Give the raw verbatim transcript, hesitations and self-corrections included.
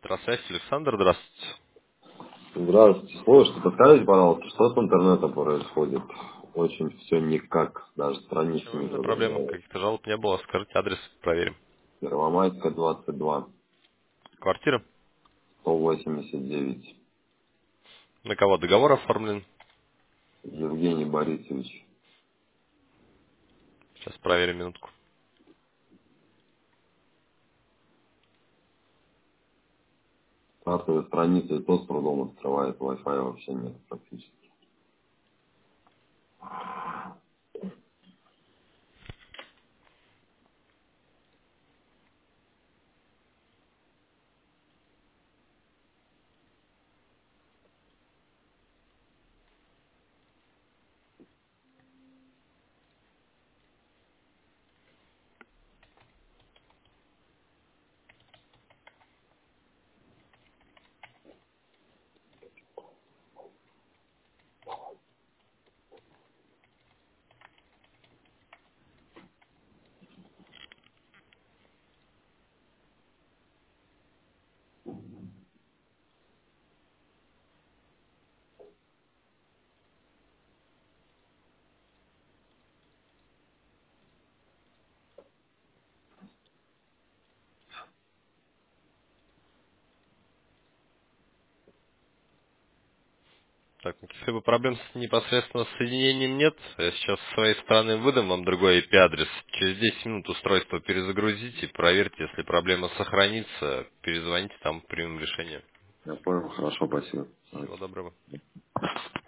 Здравствуйте, Александр, здравствуйте. Здравствуйте. Слушайте, подскажите, пожалуйста, что с интернетом происходит? Очень все никак, даже страницы Ничего, не именно проблем, загружают. каких-то жалоб не было. Скажите адрес, проверим. Первомайская, двадцать два, Квартира? сто восемьдесят девять. На кого договор оформлен? Евгений Борисович. Сейчас проверим минутку. Стартовая страница и то с трудом открывает, Wi-Fi вообще нет практически. Так, каких-либо проблем с непосредственно с соединением нет. Я сейчас с своей стороны выдам вам другой I P-адрес. Через десять минут устройство перезагрузите, проверьте, если проблема сохранится, перезвоните, там примем решение. Я понял, хорошо, спасибо. Всего доброго.